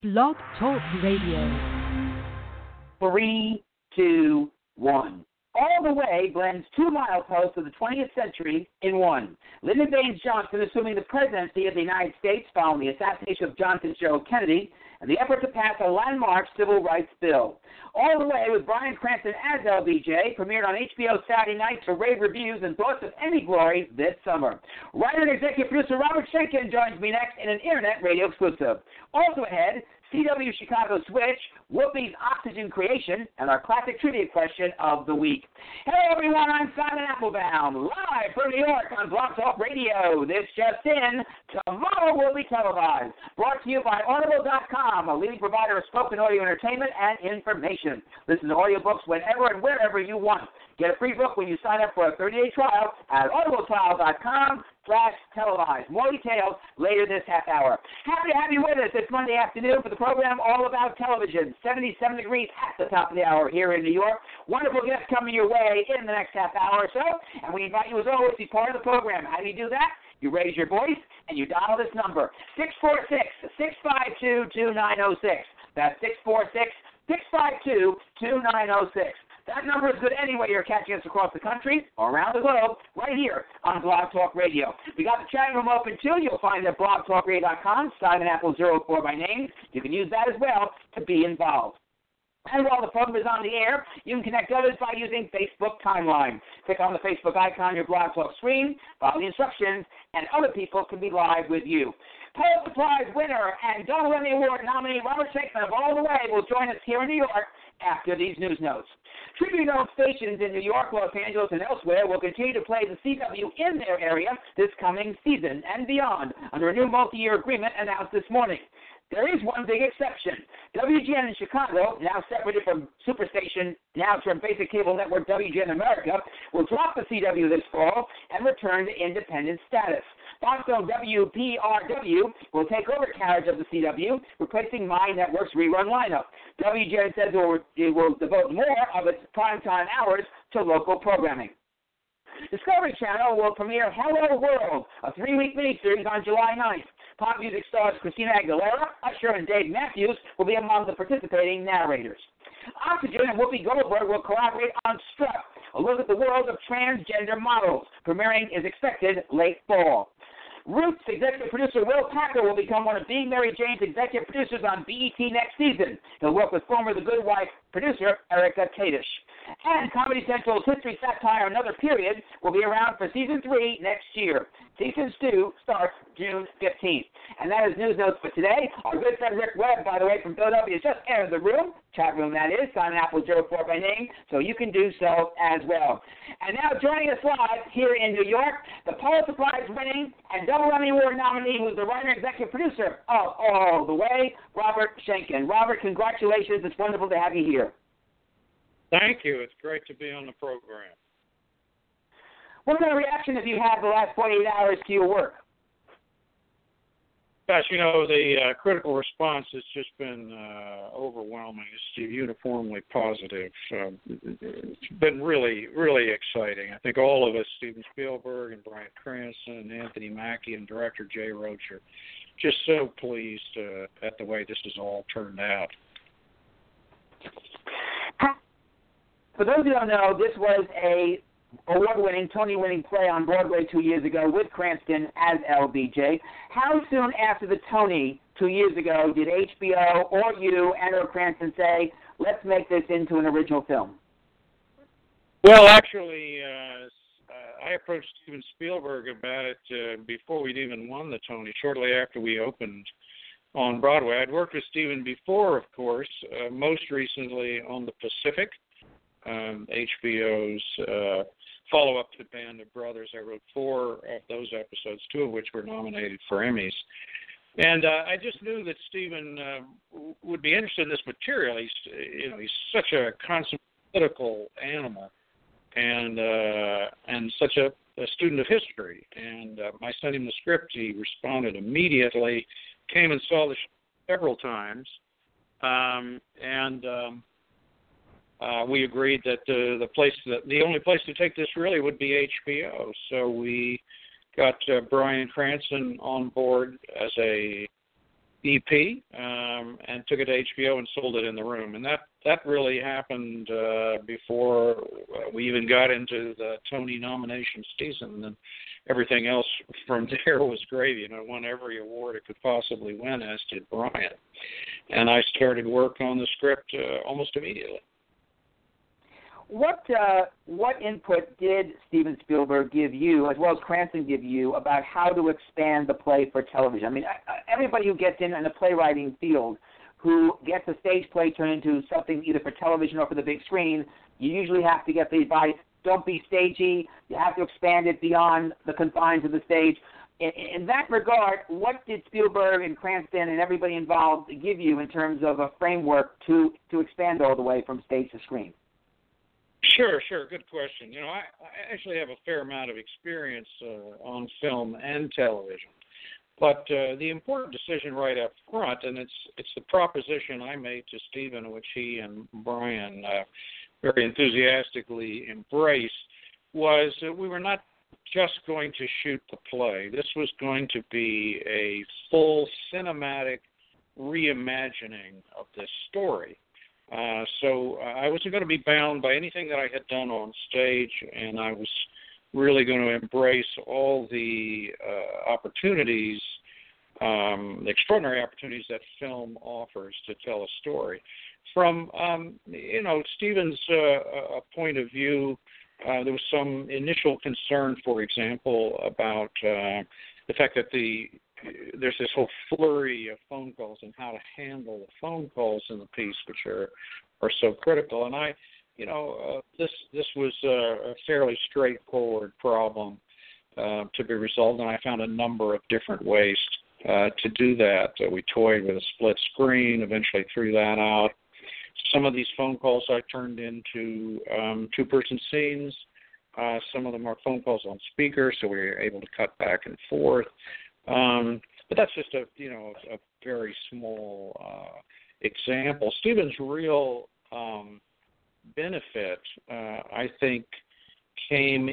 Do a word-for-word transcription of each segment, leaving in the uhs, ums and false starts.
Blog Talk Radio. Three, two, one. All the Way blends two mileposts of the twentieth century in one. Lyndon Baines Johnson assuming the presidency of the United States following the assassination of John Fitzgerald Kennedy and the effort to pass a landmark civil rights bill. All the Way with Bryan Cranston as L B J premiered on H B O Saturday night to rave reviews and thoughts of any glory this summer. Writer and executive producer Robert Schenken joins me next in an internet radio exclusive. Also ahead, C W Chicago Switch, Whoopi's Oxygen Creation, and our classic trivia question of the week. Hello, everyone. I'm Simon Applebaum, live from New York on Blog Talk Radio. This just in, tomorrow will be televised. Brought to you by Audible dot com, a leading provider of spoken audio entertainment and information. Listen to audiobooks whenever and wherever you want. Get a free book when you sign up for a thirty-day trial at audible trial dot com slash televised. More details later this half hour. Happy to have you with us this Monday afternoon for the program all about television. seventy-seven degrees at the top of the hour here in New York. Wonderful guests coming your way in the next half hour or so. And we invite you as always to be part of the program. How do you do that? You raise your voice and you dial this number, six four six, six five two, two nine zero six. That's six four six, six five two, two nine zero six. That number is good anyway you're catching us across the country or around the globe, right here on Blog Talk Radio. We got the chat room open, too. You'll find it at blog talk radio dot com, Simon Apple zero four by name. You can use that as well to be involved. And while the program is on the air, you can connect others by using Facebook Timeline. Click on the Facebook icon on your Blog Talk screen, follow the instructions, and other people can be live with you. Pulitzer Prize winner and Double Emmy Award nominee Robert Schenken of All the Way will join us here in New York after these news notes. Tribune-owned stations in New York, Los Angeles, and elsewhere will continue to play the C W in their area this coming season and beyond under a new multi-year agreement announced this morning. There is one big exception. W G N in Chicago, now separated from Superstation, now from basic cable network W G N America, will drop the C W this fall and return to independent status. Fox-owned W P R W will take over carriage of the C W, replacing My Network's rerun lineup. W G N says it will, it will devote more of its primetime hours to local programming. Discovery Channel will premiere Hello World, a three-week miniseries on July ninth. Pop music stars Christina Aguilera, Usher, and Dave Matthews will be among the participating narrators. Oxygen and Whoopi Goldberg will collaborate on Strut, a look at the world of transgender models. Premiering is expected late fall. Roots executive producer Will Packer will become one of Being Mary Jane's executive producers on B E T next season. He'll work with former The Good Wife producer Erica Kadish. And Comedy Central's history satire Another Period will be around for season three next year. Season two starts June fifteenth. And that is news notes for today. Our good friend Rick Webb, by the way, from Philadelphia, has just entered the room. Chat room, that is. Simon Apple zero four by name, so you can do so as well. And now joining us live here in New York, the Pulitzer Prize winning and Double Emmy Award nominee, who's the writer and executive producer of All the Way, Robert Schenken. Robert, congratulations. It's wonderful to have you here. Thank you. It's great to be on the program. What kind of reaction have you had the last forty-eight hours to your work? Gosh, you know, the uh, critical response has just been uh, overwhelming. It's uniformly positive. Um, it's been really, really exciting. I think all of us, Steven Spielberg and Bryan Cranston and Anthony Mackie and director Jay Roach, are just so pleased uh, at the way this has all turned out. For those who don't know, this was a award-winning, Tony-winning play on Broadway two years ago with Cranston as L B J. How soon after the Tony two years ago did H B O or you and or Cranston say, let's make this into an original film? Well, actually, uh, I approached Steven Spielberg about it uh, before we'd even won the Tony, shortly after we opened on Broadway. I'd worked with Steven before, of course, uh, most recently on The Pacific, um, H B O's uh, follow-up to Band of Brothers. I wrote four of those episodes, two of which were nominated for Emmys. And uh, I just knew that Steven uh, would be interested in this material. He's, you know, he's such a consummate political animal and uh, and such a, a student of history. And uh, I sent him the script. He responded immediately, came and saw the show several times, um, and um, uh, we agreed that the the place that the only place to take this really would be H B O. So we got uh, Bryan Cranston on board as a E P um, and took it to H B O and sold it in the room. And that, that really happened uh, before we even got into the Tony nomination season. And everything else from there was gravy. You know, it won every award it could possibly win, as did Brian. And I started work on the script uh, almost immediately. What uh, what input did Steven Spielberg give you, as well as Cranston give you, about how to expand the play for television? I mean, everybody who gets in in the playwriting field, who gets a stage play turned into something either for television or for the big screen, you usually have to get the advice, don't be stagey, you have to expand it beyond the confines of the stage. In, in that regard, what did Spielberg and Cranston and everybody involved give you in terms of a framework to, to expand all the way from stage to screen? Sure, sure. Good question. You know, I, I actually have a fair amount of experience uh, on film and television. But uh, the important decision right up front, and it's it's the proposition I made to Steven, which he and Brian uh, very enthusiastically embraced, was that we were not just going to shoot the play. This was going to be a full cinematic reimagining of this story. Uh, so uh, I wasn't going to be bound by anything that I had done on stage, and I was really going to embrace all the uh, opportunities, um, the extraordinary opportunities that film offers to tell a story. From, um, you know, Steven's uh, a point of view, uh, there was some initial concern, for example, about uh, the fact that the there's this whole flurry of phone calls and how to handle the phone calls in the piece, which are are so critical. And I, you know, uh, this this was a, a fairly straightforward problem uh, to be resolved, and I found a number of different ways uh, to do that. Uh, we toyed with a split screen, eventually threw that out. Some of these phone calls I turned into um, two-person scenes. Uh, some of them are phone calls on speaker, so we were able to cut back and forth. Um, but that's just a you know a very small uh, example. Steven's real um, benefit, uh, I think, came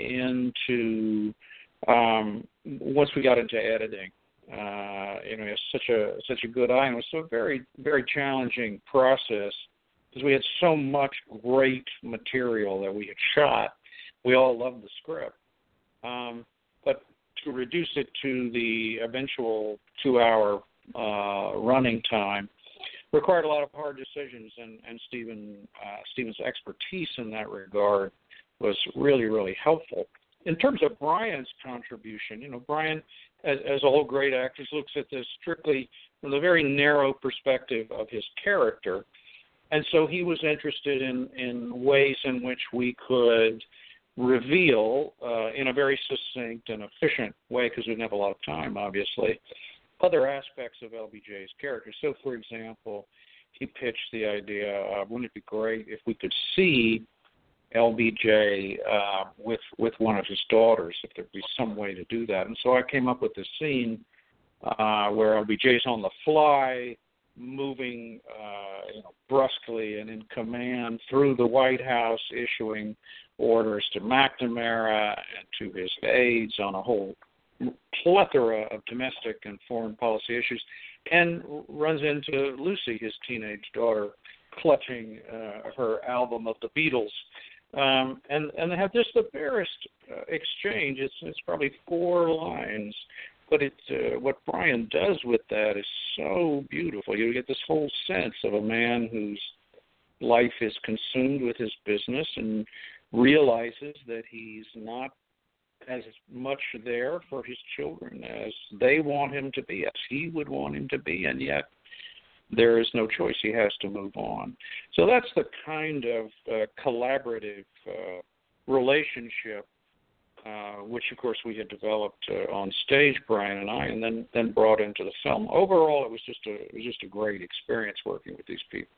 into um, once we got into editing. Uh, you know, he has such a such a good eye, and it was so a very very challenging process because we had so much great material that we had shot. We all loved the script, um, but to reduce it to the eventual two-hour uh, running time required a lot of hard decisions, and, and Steven, uh, Steven's expertise in that regard was really, really helpful. In terms of Brian's contribution, you know, Brian, as, as all great actors, looks at this strictly from the very narrow perspective of his character, and so he was interested in, in ways in which we could reveal uh, in a very succinct and efficient way, because we didn't have a lot of time, obviously, other aspects of L B J's character. So, for example, he pitched the idea of, wouldn't it be great if we could see L B J uh, with with one of his daughters, if there'd be some way to do that. And so I came up with this scene uh, where L B J's on the fly, moving uh, you know, brusquely and in command through the White House, issuing orders to McNamara and to his aides on a whole plethora of domestic and foreign policy issues, and runs into Lucy, his teenage daughter, clutching uh, her album of the Beatles. Um, and, and they have just the barest uh, exchange. It's, it's probably four lines, but it, uh, what Brian does with that is so beautiful. You get this whole sense of a man whose life is consumed with his business and realizes that he's not as much there for his children as they want him to be, as he would want him to be, and yet there is no choice. He has to move on. So that's the kind of uh, collaborative uh, relationship, uh, which, of course, we had developed uh, on stage, Brian and I, and then, then brought into the film. Overall, it was just a it was just a great experience working with these people.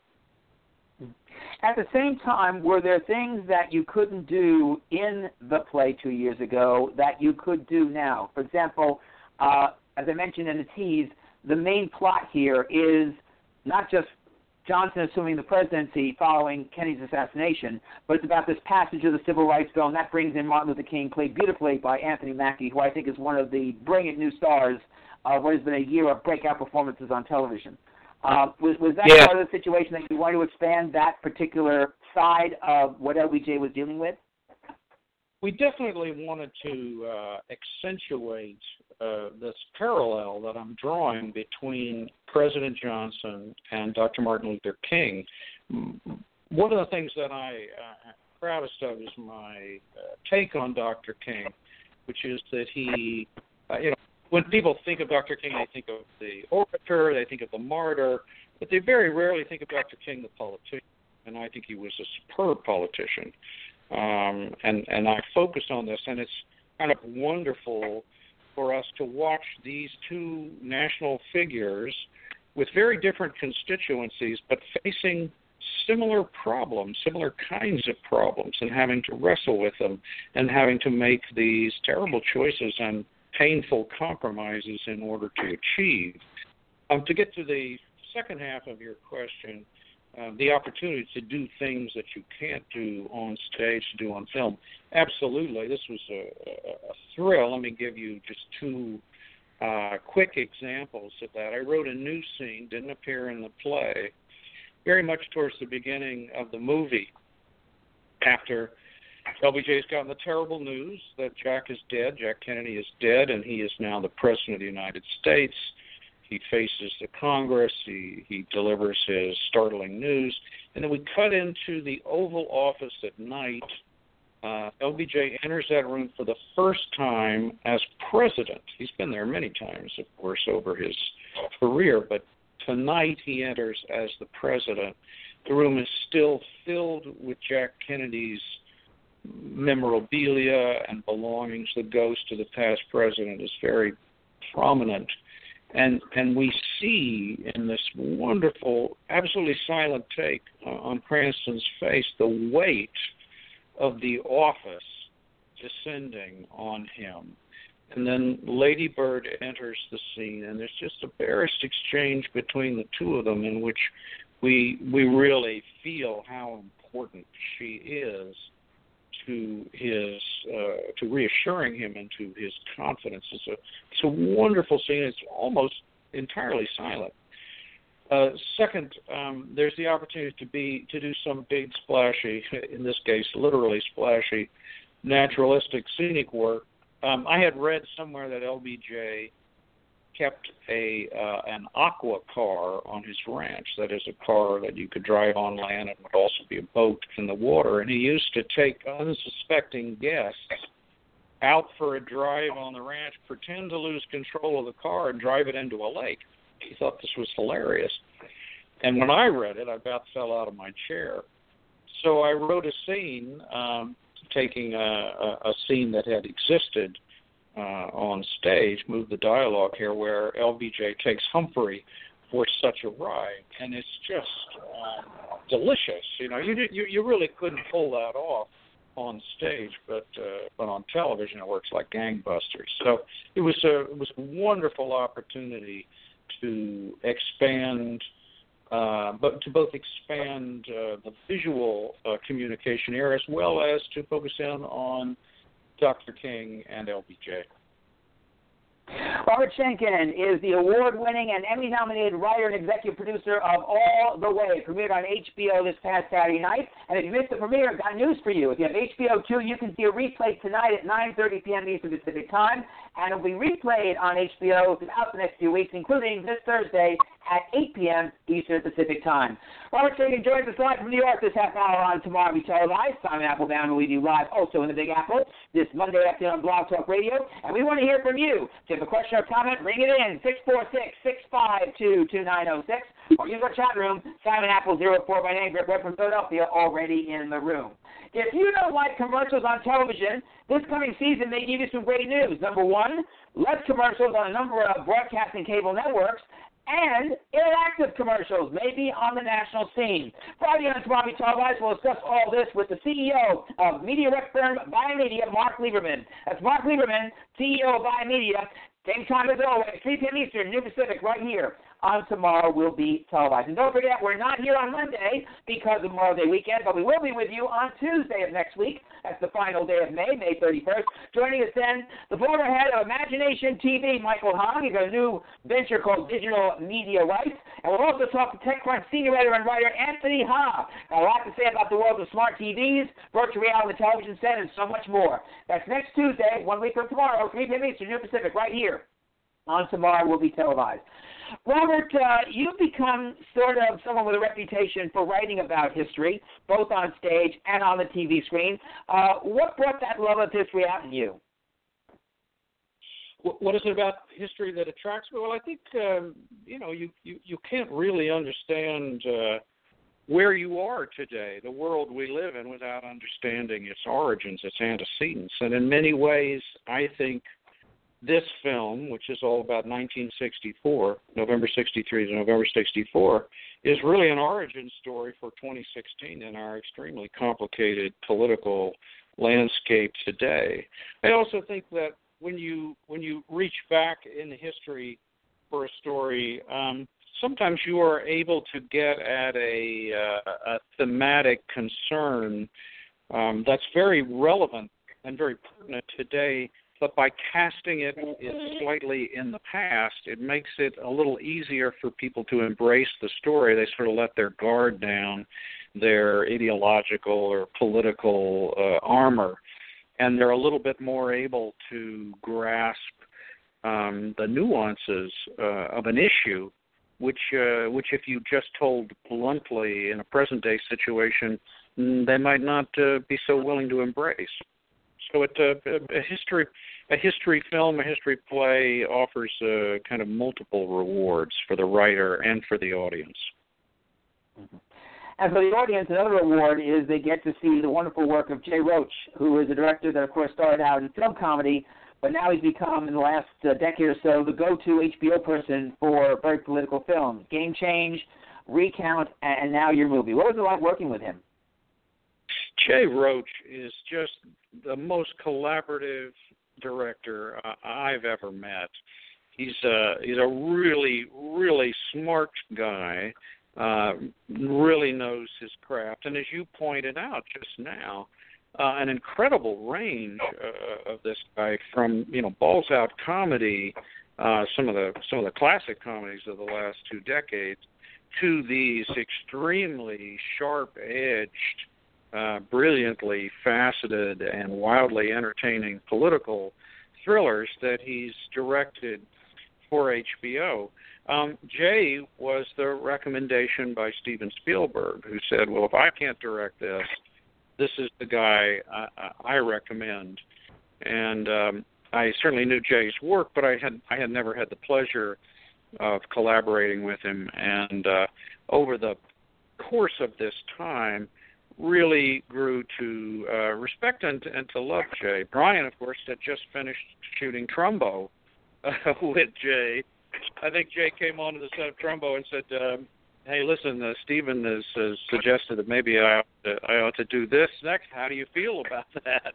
At the same time, were there things that you couldn't do in the play two years ago that you could do now? For example, uh, as I mentioned in the tease, the main plot here is not just Johnson assuming the presidency following Kennedy's assassination, but it's about this passage of the Civil Rights Bill, and that brings in Martin Luther King, played beautifully by Anthony Mackie, who I think is one of the brilliant new stars of what has been a year of breakout performances on television. Uh, was, was that yeah. part of the situation that you wanted to expand that particular side of what L B J was dealing with? We definitely wanted to uh, accentuate uh, this parallel that I'm drawing between President Johnson and Doctor Martin Luther King. One of the things that I uh, am proudest of is my uh, take on Doctor King, which is that he, uh, you know, when people think of Doctor King, they think of the orator, they think of the martyr, but they very rarely think of Doctor King, the politician, and I think he was a superb politician. Um, and, and I focused on this, and it's kind of wonderful for us to watch these two national figures with very different constituencies, but facing similar problems, similar kinds of problems, and having to wrestle with them, and having to make these terrible choices and painful compromises in order to achieve. Um, to get to the second half of your question, Uh, the opportunity to do things that you can't do on stage, to do on film. Absolutely. This was a, a, a thrill. Let me give you just two uh, quick examples of that. I wrote a new scene, didn't appear in the play, very much towards the beginning of the movie, after L B J's gotten the terrible news that Jack is dead, Jack Kennedy is dead, and he is now the President of the United States. He faces the Congress, he, he delivers his startling news, and then we cut into the Oval Office at night. Uh, L B J enters that room for the first time as president. He's been there many times, of course, over his career, but tonight he enters as the president. The room is still filled with Jack Kennedy's memorabilia and belongings. The ghost of the past president is very prominent. And and we see in this wonderful, absolutely silent take uh, on Cranston's face the weight of the office descending on him. And then Lady Bird enters the scene, and there's just a barest exchange between the two of them in which we we really feel how important she is to his, uh, to reassuring him and to his confidence. It's a, it's a wonderful scene. It's almost entirely silent. Uh, second, um, there's the opportunity to be to do some big, splashy, in this case, literally splashy, naturalistic, scenic work. Um, I had read somewhere that L B J kept a uh, an aqua car on his ranch. That is a car that you could drive on land and would also be a boat in the water. And he used to take unsuspecting guests out for a drive on the ranch, pretend to lose control of the car, and drive it into a lake. He thought this was hilarious. And when I read it, I about fell out of my chair. So I wrote a scene, um, taking a, a, a scene that had existed Uh, on stage, move the dialogue here, where L B J takes Humphrey for such a ride, and it's just uh, delicious. You know, you, you you really couldn't pull that off on stage, but uh, but on television it works like gangbusters. So it was a it was a wonderful opportunity to expand, uh, but to both expand uh, the visual uh, communication here as well as to focus in on Doctor King and L B J. Robert Schenken is the award-winning and Emmy-nominated writer and executive producer of All the Way, premiered on H B O this past Saturday night. And if you missed the premiere, I've got news for you. If you have H B O two, you can see a replay tonight at nine thirty p.m. Eastern Pacific Time, and it will be replayed on H B O throughout the next few weeks, including this Thursday at eight p.m. Eastern Pacific Time. Robert Schenken joins us live from New York this half hour on Tomorrow We Televised. Simon Applebaum will be live also in the Big Apple this Monday afternoon on Blog Talk Radio. And we want to hear from you. If you have a question or comment, ring it in, six four six, six five two, two nine zero six, or use our chat room, Simon Apple zero four by name, Greg Webb from Philadelphia, already in the room. If you don't like commercials on television, this coming season may give you some great news. Number one, less commercials on a number of broadcasting cable networks, and interactive commercials may be on the national scene. Friday on Tomorrow We Televised, we'll discuss all this with the C E O of media rep firm Biomedia, Mark Lieberman. That's Mark Lieberman, C E O of Biomedia. Same time as always, three p.m. Eastern, New Pacific, right here on Tomorrow Will Be Televised. And don't forget, we're not here on Monday because of Memorial Day weekend, but we will be with you on Tuesday of next week. That's the final day of May, May thirty-first. Joining us then, the former head of Imagination T V, Michael Hong. He's got a new venture called Digital Media Rights. And we'll also talk to TechCrunch senior editor and writer Anthony Ha. Got a lot to say about the world of smart T Vs, virtual reality television set, and so much more. That's next Tuesday, one week from tomorrow, three p.m. Eastern, New Pacific, right here on Tomorrow Will Be Televised. Robert, uh, you've become sort of someone with a reputation for writing about history, both on stage and on the T V screen. Uh, what brought that love of history out in you? What is it about history that attracts me? Well, I think, um, you know, you, you, you can't really understand uh, where you are today, the world we live in, without understanding its origins, its antecedents. And in many ways, I think this film, which is all about nineteen sixty-four, November sixty-three to November sixty-four, is really an origin story for twenty sixteen in our extremely complicated political landscape today. I also think that when you when you reach back in history for a story, um, sometimes you are able to get at a, uh, a thematic concern um, that's very relevant and very pertinent today, but by casting it, it slightly in the past, it makes it a little easier for people to embrace the story. They sort of let their guard down, their ideological or political uh, armor, and they're a little bit more able to grasp um, the nuances uh, of an issue, which, uh, which if you just told bluntly in a present-day situation, they might not uh, be so willing to embrace. So it, uh, a history, a history film, a history play offers uh, kind of multiple rewards for the writer and for the audience. Mm-hmm. And for the audience, another reward is they get to see the wonderful work of Jay Roach, who is a director that, of course, started out in film comedy, but now he's become, in the last uh, decade or so, the go-to H B O person for very political films. Game Change, Recount, and now your movie. What was it like working with him? Jay Roach is just the most collaborative director uh, I've ever met. He's a, he's a really, really smart guy. Uh, really knows his craft, and as you pointed out just now, uh, an incredible range uh, of this guy, from you know balls out comedy, uh, some of the some of the classic comedies of the last two decades, to these extremely sharp-edged, uh, brilliantly faceted, and wildly entertaining political thrillers that he's directed for H B O. Um, Jay was the recommendation by Steven Spielberg, who said, well, if I can't direct this, this is the guy I, I recommend. And um, I certainly knew Jay's work, but I had I had never had the pleasure of collaborating with him. And uh, over the course of this time, really grew to uh, respect and, and to love Jay. Brian, of course, had just finished shooting Trumbo uh, with Jay. I think Jay came onto the set of Trumbo and said, uh, hey, listen, uh, Stephen has, has suggested that maybe I ought, to, I ought to do this next. How do you feel about that?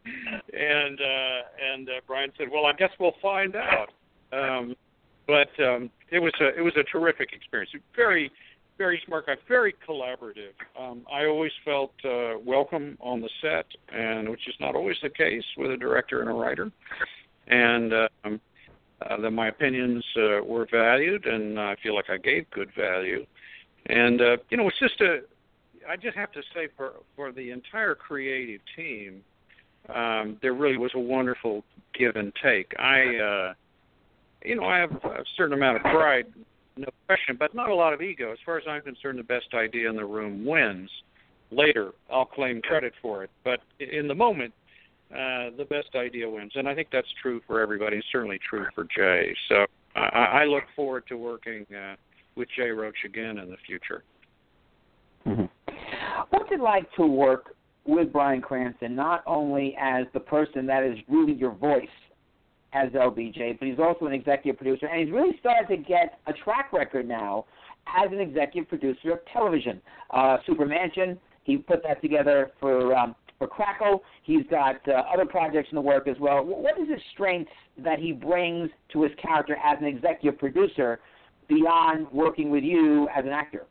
And uh, and uh, Brian said, well, I guess we'll find out. Um, but um, it was a it was a terrific experience. Very, very smart guy, very collaborative. Um, I always felt uh, welcome on the set, and which is not always the case with a director and a writer. And uh, um, Uh, that my opinions uh, were valued, and I feel like I gave good value. And, uh, you know, it's just a, I just have to say for, for the entire creative team, um, there really was a wonderful give and take. I, uh, you know, I have a certain amount of pride, no question, but not a lot of ego. As far as I'm concerned, the best idea in the room wins. Later, I'll claim credit for it. But in the moment, Uh, the best idea wins, and I think that's true for everybody. It's certainly true for Jay. So I, I look forward to working uh, with Jay Roach again in the future. Mm-hmm. What's it like to work with Bryan Cranston, not only as the person that is really your voice as L B J, but he's also an executive producer, and he's really started to get a track record now as an executive producer of television. Uh, Supermansion, he put that together for um, for Crackle. He's got uh, other projects in the work as well. What is the strength that he brings to his character as an executive producer beyond working with you as an actor?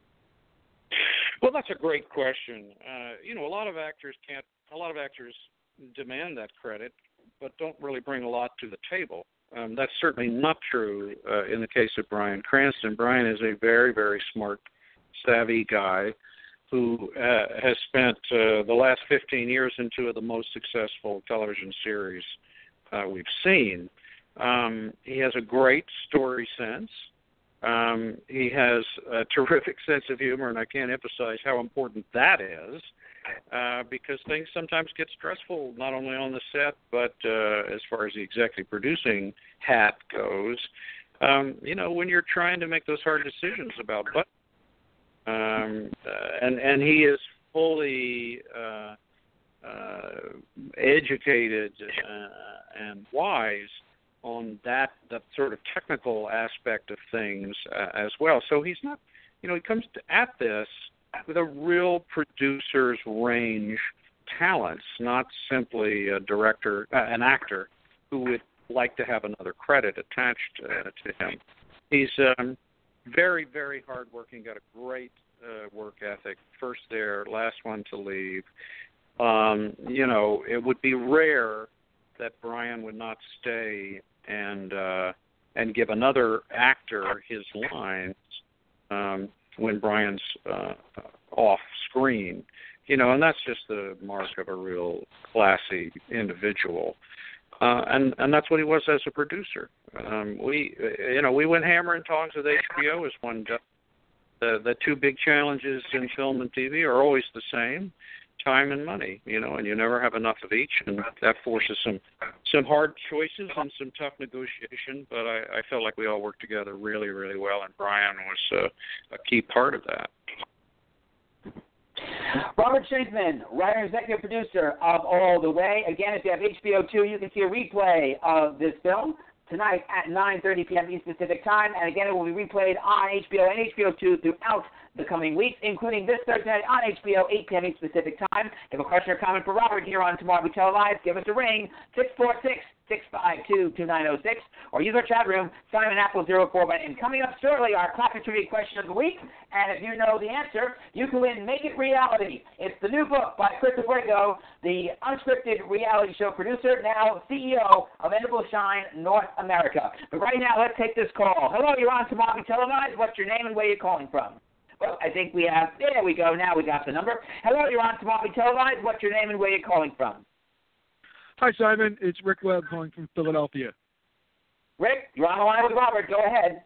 Well, that's a great question. Uh, you know, a lot of actors can't. A lot of actors demand that credit, but don't really bring a lot to the table. Um, that's certainly not true uh, in the case of Bryan Cranston. Bryan is a very, very smart, savvy guy who uh, has spent uh, the last fifteen years in two of the most successful television series uh, we've seen. Um, he has a great story sense. Um, he has a terrific sense of humor, and I can't emphasize how important that is, uh, because things sometimes get stressful, not only on the set, but uh, as far as the executive producing hat goes. Um, you know, when you're trying to make those hard decisions about what, um, uh, and and he is fully uh, uh, educated uh, and wise on that that sort of technical aspect of things uh, as well. So he's not, you know, he comes to, at this with a real producer's range talents, not simply a director, uh, an actor who would like to have another credit attached uh, to him. He's um, very, very hardworking, got a great uh, work ethic, first there, last one to leave. Um, you know, it would be rare that Bryan would not stay and uh, and give another actor his lines um, when Bryan's uh, off screen. You know, and that's just the mark of a real classy individual. Uh, and and that's what he was as a producer. Um, we, you know, we went hammer and tongs with H B O as one does. The the two big challenges in film and T V are always the same: time and money. You know, and you never have enough of each, and that forces some some hard choices and some tough negotiation. But I, I felt like we all worked together really, really well, and Bryan was uh, a key part of that. Robert Schenkman, writer and executive producer of All the Way. Again, if you have H B O two, you can see a replay of this film tonight at nine thirty p.m. Eastern Pacific Time. And again, it will be replayed on H B O and H B O two throughout the coming weeks, including this Thursday night on H B O, eight p.m. Eastern Pacific Time. If you have a question or comment for Robert here on Tomorrow We Tell Live, give us a ring, six four six, six five two, two nine zero six, or use our chat room, Simon Apple zero four. And coming up shortly, our classic trivia question of the week. And if you know the answer, you can win Make It Reality. It's the new book by Chris Abrego, the unscripted reality show producer, now C E O of Edible Shine North America. But right now, let's take this call. Hello, you're on Tomorrow We Televised. What's your name and where you're calling from? Well, I think we have, there we go, now we got the number. Hello, you're on Tomorrow We Televised. What's your name and where you're calling from? Hi, Simon. It's Rick Webb calling from Philadelphia. Rick, you're on the line with Robert. Go ahead.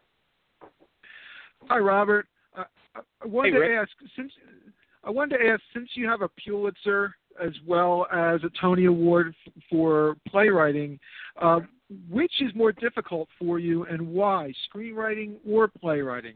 Hi, Robert. Uh, I wanted Hey, to ask, since I wanted to ask, since you have a Pulitzer as well as a Tony Award f- for playwriting, uh, which is more difficult for you and why, screenwriting or playwriting?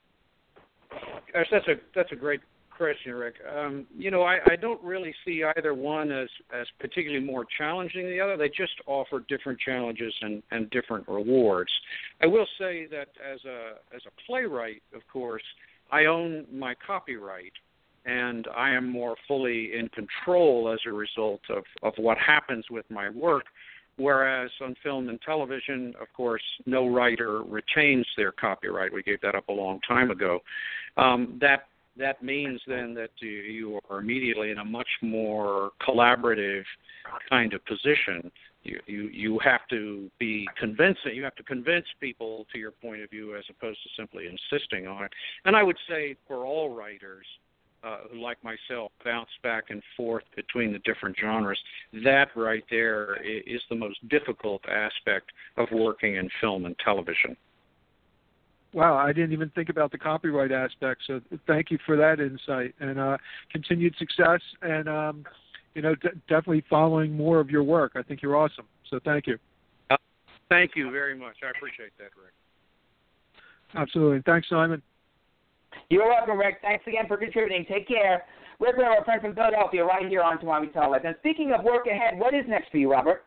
Gosh, that's a that's a great question, Rick. Um, you know, I, I don't really see either one as, as particularly more challenging than the other. They just offer different challenges and, and different rewards. I will say that as a as a playwright, of course, I own my copyright, and I am more fully in control as a result of, of what happens with my work. Whereas on film and television, of course, no writer retains their copyright. We gave that up a long time ago. Um, that that means then that you, you are immediately in a much more collaborative kind of position. You, you you have to be convincing. You have to convince people to your point of view as opposed to simply insisting on it. And I would say for all writers, Uh, who, like myself, bounce back and forth between the different genres, that right there is the most difficult aspect of working in film and television. Wow, I didn't even think about the copyright aspect, so thank you for that insight. And uh, continued success and, um, you know, d- definitely following more of your work. I think you're awesome, so thank you. Uh, thank you very much. I appreciate that, Rick. Absolutely. Thanks, Simon. You're welcome, Rick. Thanks again for contributing. Take care. Rick, we're a friend from Philadelphia, right here on Tomorrow We Tell Live. And speaking of work ahead, what is next for you, Robert?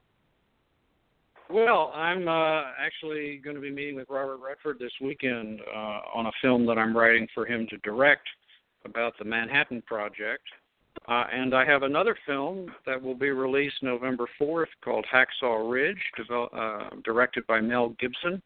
Well, I'm uh, actually going to be meeting with Robert Redford this weekend uh, on a film that I'm writing for him to direct about the Manhattan Project. Uh, and I have another film that will be released November fourth called Hacksaw Ridge, develop, uh, directed by Mel Gibson.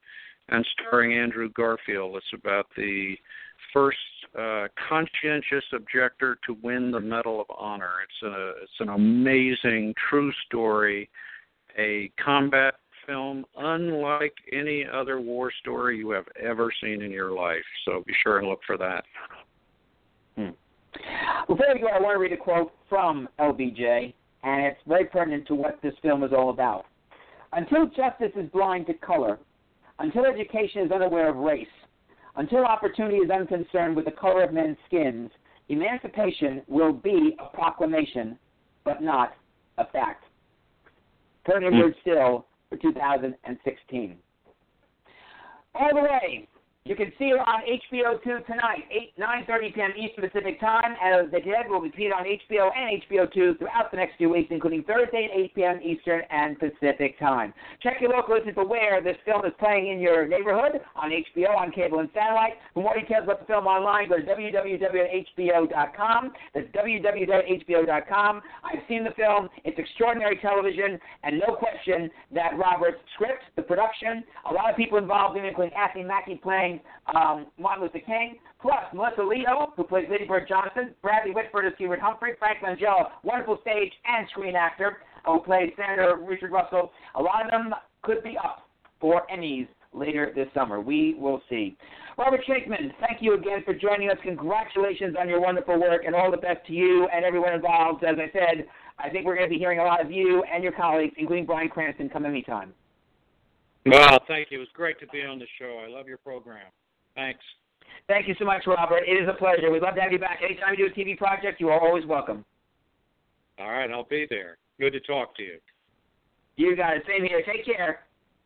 and starring Andrew Garfield. It's about the first uh, conscientious objector to win the Medal of Honor. It's a it's an amazing true story, a combat film unlike any other war story you have ever seen in your life. So be sure and look for that. Hmm. Before we go, I want to read a quote from L B J, and it's very pertinent to what this film is all about. Until justice is blind to color, until education is unaware of race, until opportunity is unconcerned with the color of men's skins, emancipation will be a proclamation, but not a fact. Pertinent mm. word still for two thousand sixteen. All the way. You can see it on H B O two tonight, eight, nine thirty p.m. Eastern Pacific Time. As they did, will be repeated on H B O and H B O two throughout the next few weeks, including Thursday at eight p.m. Eastern and Pacific Time. Check your local listen for where this film is playing in your neighborhood on H B O, on cable and satellite. For more details about the film online, go to w w w dot h b o dot com. That's w w w dot h b o dot com. I've seen the film. It's extraordinary television, and no question that Robert's script, the production, a lot of people involved in it, including Anthony Mackie playing Um, Martin Luther King, plus Melissa Leo, who plays Lady Bird Johnson, Bradley Whitford as Hubert Humphrey, Frank Langella, wonderful stage and screen actor, who plays Senator Richard Russell. A lot of them could be up for Emmys later this summer. We will see. Robert Shankman, thank you again for joining us. Congratulations on your wonderful work, and all the best to you and everyone involved. As I said, I think we're going to be hearing a lot of you and your colleagues, including Bryan Cranston, come anytime. Well, thank you. It was great to be on the show. I love your program. Thanks. Thank you so much, Robert. It is a pleasure. We'd love to have you back. Anytime you do a T V project, you are always welcome. All right, I'll be there. Good to talk to you. You got it. Same here. Take care.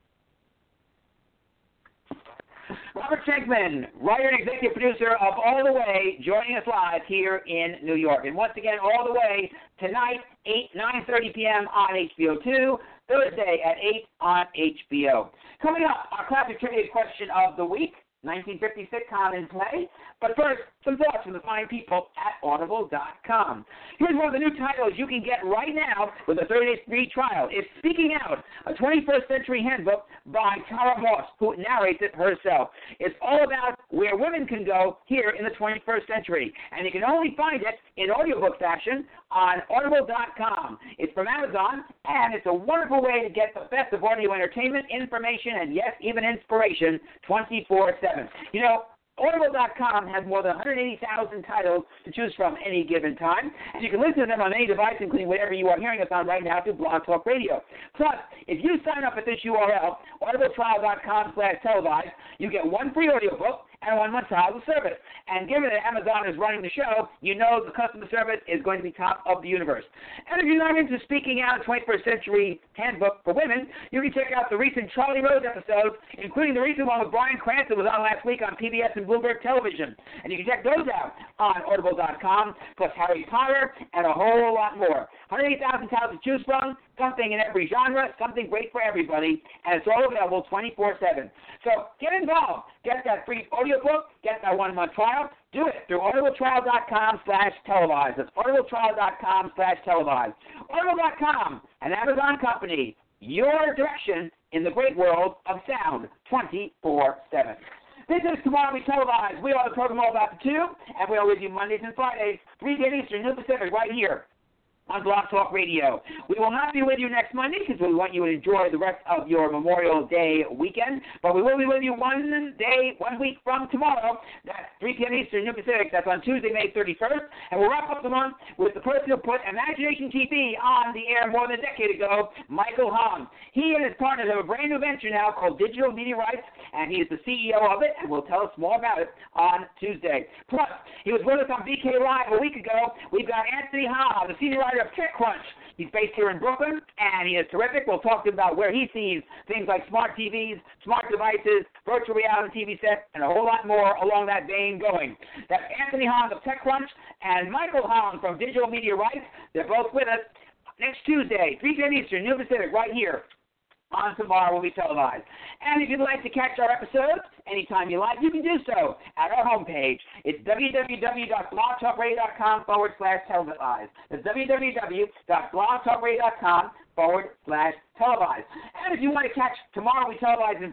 Robert Shankman, writer and executive producer of All the Way, joining us live here in New York. And once again, All the Way, tonight, eight, nine thirty p.m. on H B O two, Thursday at eight on H B O. Coming up, our classic trivia question of the week. nineteen fifty sitcom in play. But first, some thoughts from the fine people at Audible dot com. Here's one of the new titles you can get right now with a thirty-day free trial. It's Speaking Out, a twenty-first century handbook by Tara Moss, who narrates it herself. It's all about where women can go here in the twenty-first century. And you can only find it in audiobook fashion on Audible dot com. It's from Amazon, and it's a wonderful way to get the best of audio entertainment, information, and yes, even inspiration twenty-four seven. You know, Audible dot com has more than one hundred eighty thousand titles to choose from any given time, and you can listen to them on any device, including whatever you are hearing us on right now through Blog Talk Radio. Plus, if you sign up at this U R L, audible trial dot com slash televised, you get one free audiobook and one month trial of service. And given that Amazon is running the show, you know the customer service is going to be top of the universe. And if you're not into Speaking Out, twenty-first century handbook for women, you can check out the recent Charlie Rose episodes, including the recent one with Bryan Cranston, was on last week on P B S and Bloomberg Television. And you can check those out on Audible dot com, plus Harry Potter and a whole lot more. one hundred eighty thousand titles to choose from, something in every genre, something great for everybody, and it's all available twenty-four seven. So get involved. Get that free audiobook, get that one-month trial. Do it through audible trial dot com slash televised. That's audible trial dot com slash televised. Audible dot com, an Amazon company, your direction in the great world of sound twenty-four seven. This is Tomorrow We Televised. We are the program all about the two, and we are with you Mondays and Fridays, three p.m. Eastern, New Pacific, right here on Blog Talk Radio. We will not be with you next Monday because we want you to enjoy the rest of your Memorial Day weekend, but we will be with you one day, one week from tomorrow. That's three p.m. Eastern, New Pacific. That's on Tuesday, May thirty-first, and we'll wrap up the month with the person who put Imagination T V on the air more than a decade ago, Michael Hahn. He and his partners have a brand new venture now called Digital Media Rights, and he is the C E O of it, and will tell us more about it on Tuesday. Plus, he was with us on B K Live a week ago. We've got Anthony Hahn, the senior writer of TechCrunch. He's based here in Brooklyn, and he is terrific. We'll talk to him about where he sees things like smart T Vs, smart devices, virtual reality T V sets, and a whole lot more along that vein going. That's Anthony Hahn of TechCrunch and Michael Hahn from Digital Media Rights. They're both with us next Tuesday, three p.m. Eastern, New Pacific, right here on Tomorrow Will Be Televised. And if you'd like to catch our episodes anytime you like, you can do so at our homepage. It's w w w dot blog talk radio dot com forward slash televised. That's w w w dot blog talk radio dot com forward slash televised. And if you want to catch Tomorrow We Televise in print,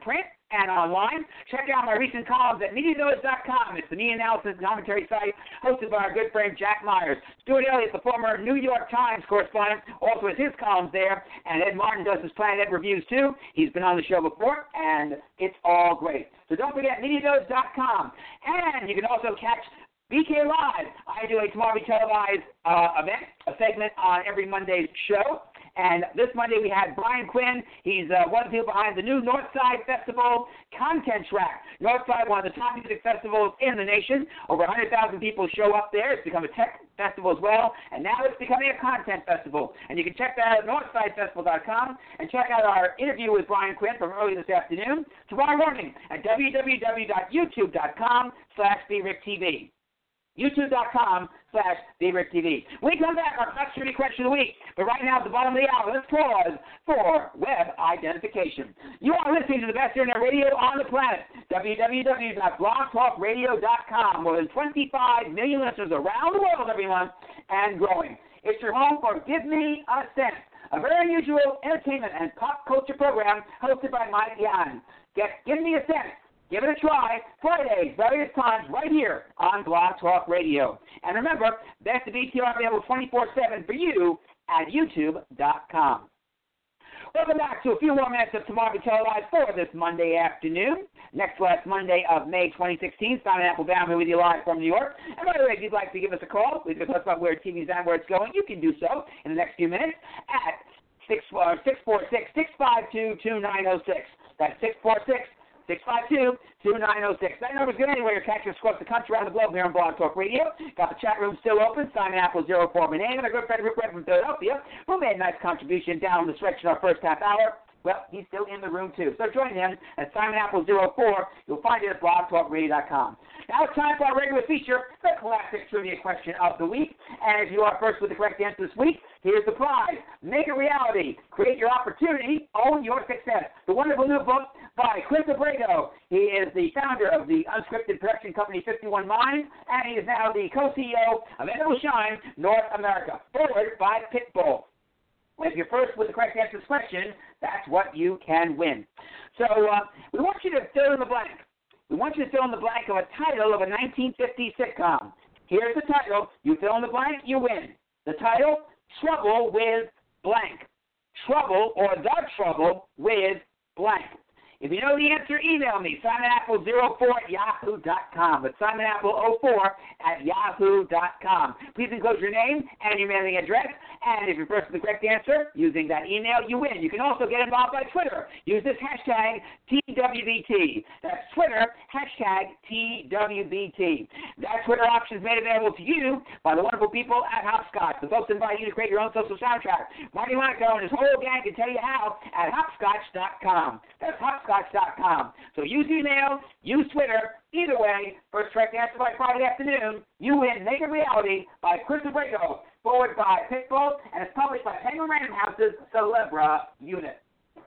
and online. Check out my recent columns at media village dot com. It's the media analysis and commentary site hosted by our good friend Jack Myers. Stuart Elliott, the former New York Times correspondent, also has his columns there, and Ed Martin does his Planet Ed reviews too. He's been on the show before, and it's all great. So don't forget media village dot com. And you can also catch B K Live. I do a tomorrow televised uh, event, a segment on every Monday's show. And this Monday we had Brian Quinn. He's uh, one of the people behind the new Northside Festival Content Track. Northside, one of the top music festivals in the nation. Over one hundred thousand people show up there. It's become a tech festival as well. And now it's becoming a content festival. And you can check that out at northside festival dot com and check out our interview with Brian Quinn from earlier this afternoon tomorrow morning at w w w dot youtube dot com slash b rick t v. youtube dot com slash b rick t v. When we come back, our Flex Trivia question of the week. But right now, at the bottom of the hour, let's pause for web identification. You are listening to the best internet radio on the planet, w w w dot blog talk radio dot com. More than twenty-five million listeners around the world, everyone, and growing. It's your home for Give Me a Sense, a very unusual entertainment and pop culture program hosted by Mike Yan. Get Give Me a Sense. Give it a try, Fridays, various times, right here on Blog Talk Radio. And remember, that's the B T R available twenty-four seven for you at youtube dot com. Welcome back to a few more minutes of Tomorrow We Televised for this Monday afternoon. Next last Monday of May twenty sixteen, Simon Applebaum here with you live from New York. And by the way, if you'd like to give us a call, we can talk about where T V's at, where it's going, you can do so in the next few minutes at six four six, six five two, two nine zero six. That's six four six, six five two, two nine zero six. That number's good anywhere. You're catching us across the country, around the globe here on Blog Talk Radio. Got the chat room still open. Simon Apple zero four, my name, and our good friend Rick Red from Philadelphia, who made a nice contribution down the stretch in our first half hour. Well, he's still in the room, too. So join him at Simon Apple zero four. You'll find it at blog talk radio dot com. Now it's time for our regular feature, the classic trivia question of the week. And if you are first with the correct answer this week, here's the prize. Make it reality. Create your opportunity. Own your success. The wonderful new book by Chris Abrego. He is the founder of the unscripted production company fifty-one Mind, and he is now the co-C E O of Edible Shine North America, forward by Pitbull. If you're first with the correct answer to this question, that's what you can win. So uh, we want you to fill in the blank. We want you to fill in the blank of a title of a nineteen fifties sitcom. Here's the title. You fill in the blank, you win. The title, Trouble with Blank. Trouble or The Trouble with Blank. If you know the answer, email me, simon apple zero four at yahoo dot com. It's simon apple zero four at yahoo dot com. Please enclose your name and your mailing address. And if you're first with the correct answer, using that email, you win. You can also get involved by Twitter. Use this hashtag T W B T. That's Twitter, hashtag T W B T. That Twitter option is made available to you by the wonderful people at Hopscotch. The folks invite you to create your own social soundtrack. Marty Monaco and his whole gang can tell you how at hopscotch dot com. That's hopscotch dot com. So use email, use Twitter. Either way, first correct answer by Friday afternoon, you win Make It Reality by Chris Abrego, forward by Pitbull, and it's published by Penguin Random House's Celebra unit.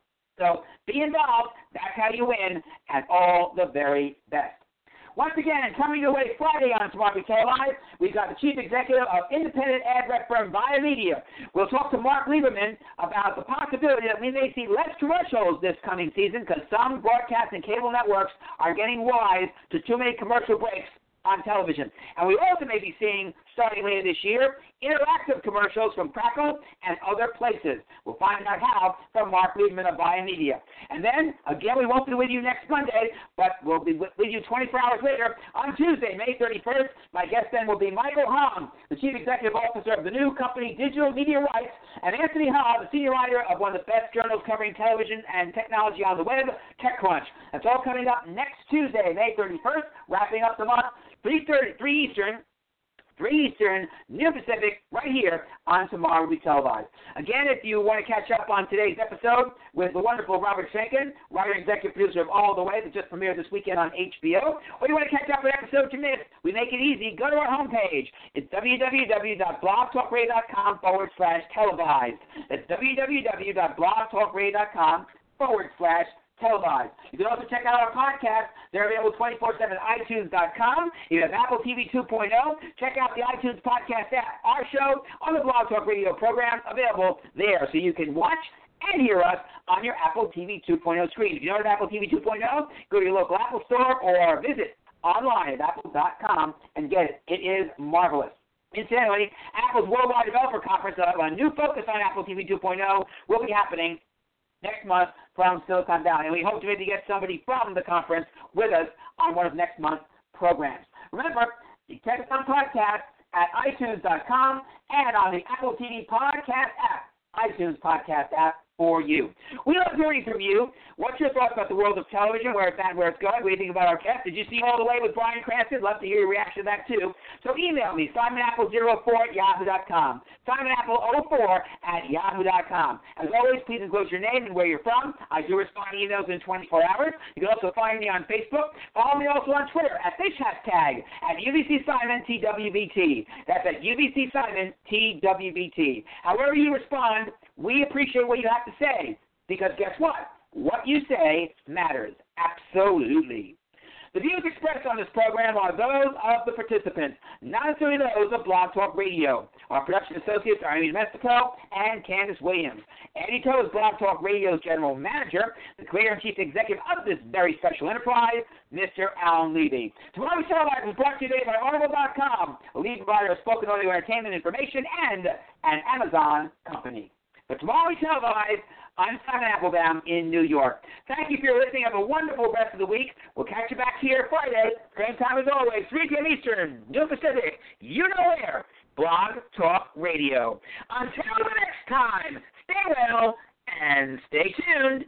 So be involved. That's how you win, and all the very best. Once again, coming your way Friday on Tomorrow We Televised, we've got the Chief Executive of independent ad rep firm Via Media. We'll talk to Mark Lieberman about the possibility that we may see less commercials this coming season because some broadcast and cable networks are getting wise to too many commercial breaks on television. And we also may be seeing, starting later this year, interactive commercials from Crackle and other places. We'll find out how from Mark Lieberman of Via Media. And then, again, we won't be with you next Monday, but we'll be with you twenty-four hours later on Tuesday, May thirty-first. My guest then will be Michael Hong, the Chief Executive Officer of the new company Digital Media Rights, and Anthony Ha, the senior writer of one of the best journals covering television and technology on the web, TechCrunch. That's all coming up next Tuesday, May thirty-first, wrapping up the month, three thirty, three Eastern, three Eastern, New Pacific, right here on Tomorrow We Televised. Again, if you want to catch up on today's episode with the wonderful Robert Schenken, writer and executive producer of All the Way, that just premiered this weekend on H B O, or you want to catch up with episodes you missed, we make it easy. Go to our homepage. It's w w w dot blog talk radio dot com forward slash televised. That's w w w dot blog talk radio dot com forward slash televised. You can also check out our podcasts. They're available twenty-four seven at i tunes dot com. You have Apple T V two point oh. Check out the iTunes podcast app. Our show on the Blog Talk Radio program available there so you can watch and hear us on your Apple T V two point oh screen. If you don't have Apple T V two point oh, go to your local Apple store or visit online at apple dot com and get it. It is marvelous. Incidentally, Apple's Worldwide Developer Conference, uh, a new focus on Apple T V two point oh, will be happening next month from Silicon Valley, and we hope to maybe get somebody from the conference with us on one of next month's programs. Remember, you can check us on podcast at i tunes dot com and on the Apple T V Podcast app, iTunes Podcast app for you. We love hearing from you. What's your thoughts about the world of television, where it's at, where it's going? What do you think about our guest? Did you see All the Way with Bryan Cranston? Love to hear your reaction to that, too. So email me, simon apple zero four at yahoo dot com, simon apple zero four at yahoo dot com. As always, please enclose your name and where you're from. I do respond to emails in twenty-four hours. You can also find me on Facebook. Follow me also on Twitter at this hashtag at U B C Simon T W B T. That's at U B C Simon T W B T. However you respond, we appreciate what you have to say, because guess what? What you say matters. Absolutely. The views expressed on this program are those of the participants, not necessarily those of Blog Talk Radio. Our production associates are Amy Domestico and Candace Williams. Andy Toe is Blog Talk Radio's general manager, the creator and chief executive of this very special enterprise, Mister Alan Levy. Tomorrow's Televised is brought to you today by Audible dot com, a leading provider of spoken audio entertainment information, and an Amazon company. But tomorrow we Televised, I'm Simon Applebaum in New York. Thank you for your listening. Have a wonderful rest of the week. We'll catch you back here Friday, same time as always, three p.m. Eastern, noon Pacific, you know where, Blog Talk Radio. Until the next time, stay well and stay tuned.